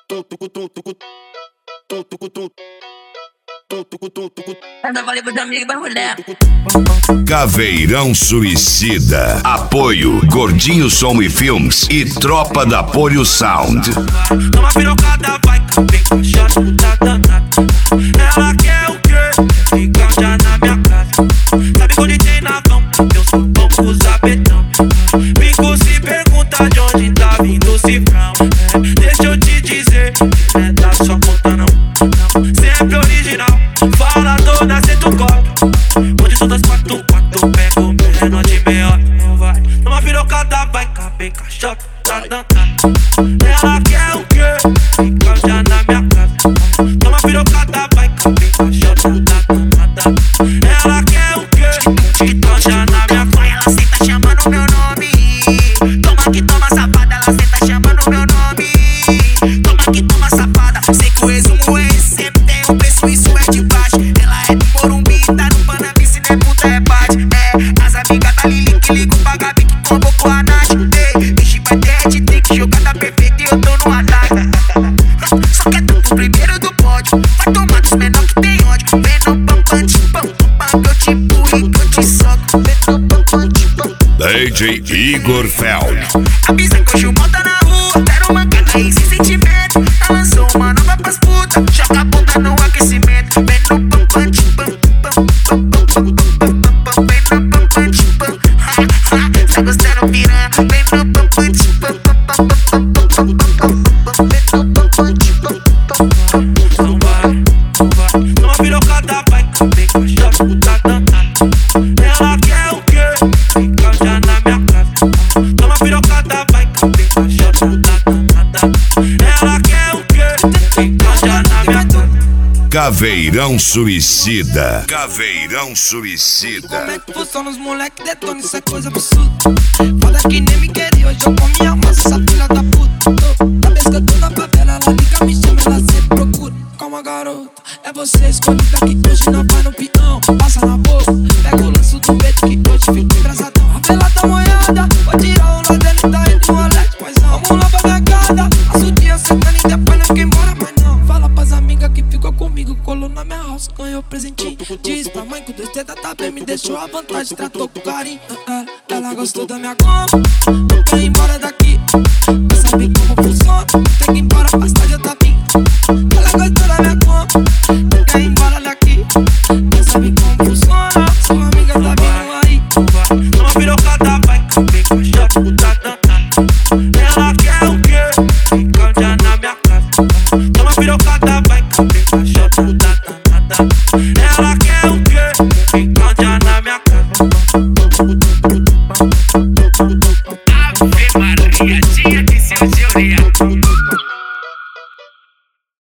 Caveirão Suicida. Apoio Gordinho Som e Filmes e Tropa da Polio Sound. Toma pirocada, vai caber cachaça, puta danada. Ela quer o quê? Fica já na minha casa. Sabe quando tem na mão? Eu sou bom com os apetão. Bico se pergunta de onde tá vindo o cifrão. Deixa eu te dizer, não é da sua conta não. Sempre original, fala toda, senta o copo. Onde são das quatro, pego menor de meia. Não vai, toma pirocada, vai caber cachaça, tá danada. Ela quer o quê? Fica já na minha casa. Toma pirocada, vai caber cachaça, tá danada. Ela quer o quê? Fica já na minha casa. Ela senta chamando meu nome. Toma que toma safada, ela senta chamando meu nome. Toma que toma safada. Sei que o resumo é esse, sempre tem um preço, isso é de baixo. Ela é do Morumbi, tá no Panambi, se não é puta é bate. É, as amigas da Lili que ligam pra Gabi que convocou a Nath. Ei, bicho vai ter tem que jogada perfeita e eu tô no ataque. Só quer tudo primeiro do pódio. Vai tomar dos menor que tem ódio. Vem no pam pam pam, que eu te empurro e que eu te soco. Vem no pam pam pam. DJ Igor Feld. Avisa que hoje o mal tá na rua. Quero mancada aí sem sentimento. Ela lançou uma nova pras putas. Joga a bunda no aquecimento. Vem no pam pam pam pam pam pam pam pam pam. Vem no pam pam pam. Tá gostando piranha? Vem no pam pam pam pam pam pam pam pam. Vem no pam pam pam pam. Não vai, não vai. Toma pirocada, vai caber cachaça, puta danada. Ela quer o quê? Fica já na minha casa. Toma pirocada, vai caber cachaça, puta danada. Ela quer o quê? Fica já na minha casa. Caveirão Suicida. Caveirão Suicida. Como é que funciona os moleque detona, isso é coisa absurda. Foda que nem me queria, hoje eu comi a massa, essa filha da puta. Toda vez que eu tô na favela, ela liga, me chama, ela sempre procura. Calma garota, é você escolhida que hoje não vai no peão. Passa na boca, pega o lanço do peito que hoje fica engraçadão. A vela tá molhada, vou tirar onda dele, tá indo no Alex, paizão. Vamos lá pra minha casa, passa o dia sentando e depois não quer embora, mas não. Fala pras amigas que ficou comigo, colou na minha house, ganhou presentinho. Diz pra mãe que o 2T tá bem, me deixou à vontade, tratou com carinho. Ela gostou da minha goma, não quer ir embora daqui. Quer saber como funciona, tem que ir embora, mais tarde eu tá vindo. Ela gostou da minha goma, não quer ir embora daqui. Quer saber como funciona, sua amiga tá vindo aí. Toma pirocada, vai caber cachaça, puta danada. Ela quer o quê? Fica já na minha casa. Toma pirocada, vai caber cachaça, puta danada. Ela quer o quê? Fica já na minha casa.